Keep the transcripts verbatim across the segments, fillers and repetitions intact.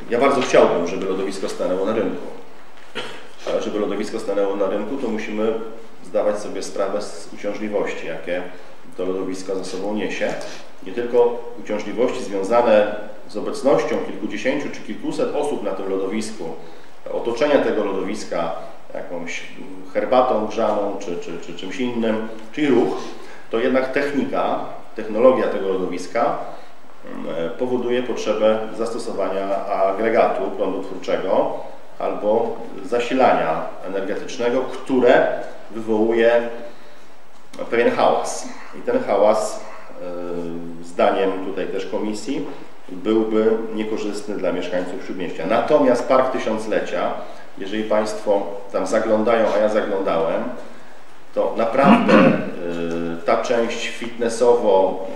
Ja bardzo chciałbym, żeby lodowisko stanęło na rynku. Ale żeby lodowisko stanęło na rynku, to musimy zdawać sobie sprawę z uciążliwości, jakie to lodowisko za sobą niesie. Nie tylko uciążliwości związane z obecnością kilkudziesięciu czy kilkuset osób na tym lodowisku, otoczenia tego lodowiska jakąś herbatą grzaną czy, czy, czy czymś innym, czyli ruch, to jednak technika, technologia tego lodowiska powoduje potrzebę zastosowania agregatu prądu twórczego albo zasilania energetycznego, które wywołuje pewien hałas. I ten hałas, zdaniem tutaj też komisji, byłby niekorzystny dla mieszkańców Śródmieścia. Natomiast Park Tysiąclecia, jeżeli Państwo tam zaglądają, a ja zaglądałem, to naprawdę ta część fitnessowo,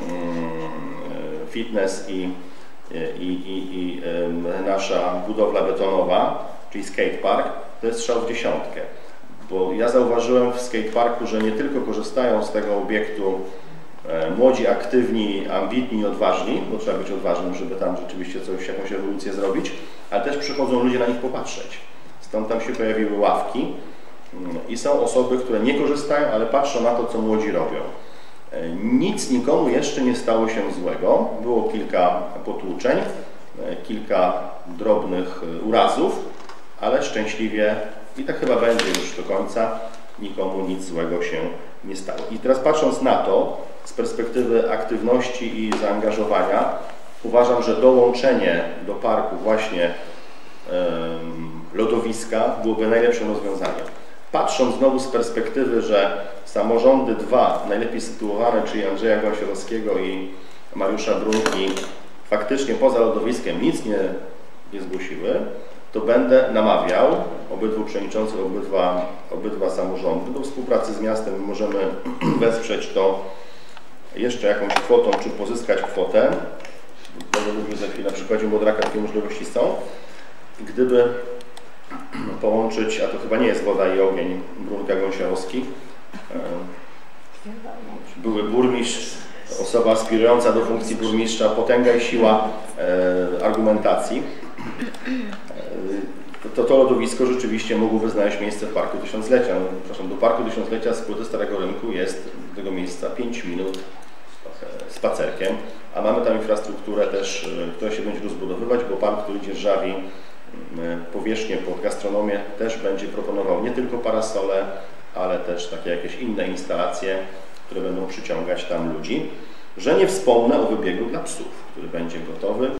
fitness i, i, i, i nasza budowla betonowa, czyli skatepark, to jest strzał w dziesiątkę. Bo ja zauważyłem w skateparku, że nie tylko korzystają z tego obiektu młodzi, aktywni, ambitni i odważni, bo trzeba być odważnym, żeby tam rzeczywiście coś, jakąś ewolucję zrobić, ale też przychodzą ludzie na nich popatrzeć. Stąd tam się pojawiły ławki i są osoby, które nie korzystają, ale patrzą na to, co młodzi robią. Nic nikomu jeszcze nie stało się złego. Było kilka potłuczeń, kilka drobnych urazów, ale szczęśliwie, i tak chyba będzie już do końca, nikomu nic złego się nie stało. I teraz patrząc na to, z perspektywy aktywności i zaangażowania, uważam, że dołączenie do parku właśnie um, lodowiska byłoby najlepszym rozwiązaniem. Patrząc znowu z perspektywy, że samorządy dwa najlepiej sytuowane, czyli Andrzeja Gąsiorowskiego i Mariusza Brunki, faktycznie poza lodowiskiem nic nie, nie zgłosiły, to będę namawiał obydwu przewodniczących, obydwa, obydwa samorządy do współpracy z miastem. Możemy wesprzeć to jeszcze jakąś kwotą, czy pozyskać kwotę. Będę mówił za chwilę na przykładzie Modraka, takie możliwości są. Gdyby połączyć, a to chyba nie jest woda i ogień, Brunka Gąsiorowski, były burmistrz, osoba aspirująca do funkcji burmistrza, potęga i siła e, argumentacji, e, to to lodowisko rzeczywiście mogłoby znaleźć miejsce w Parku Tysiąclecia. No, przepraszam, do Parku Tysiąclecia z płyty Starego Rynku jest do tego miejsca pięć minut e, spacerkiem, a mamy tam infrastrukturę też, e, która się będzie rozbudowywać, bo pan, który dzierżawi powierzchnię pod gastronomię, też będzie proponował nie tylko parasole, ale też takie jakieś inne instalacje, które będą przyciągać tam ludzi. Że nie wspomnę o wybiegu dla psów, który będzie gotowy.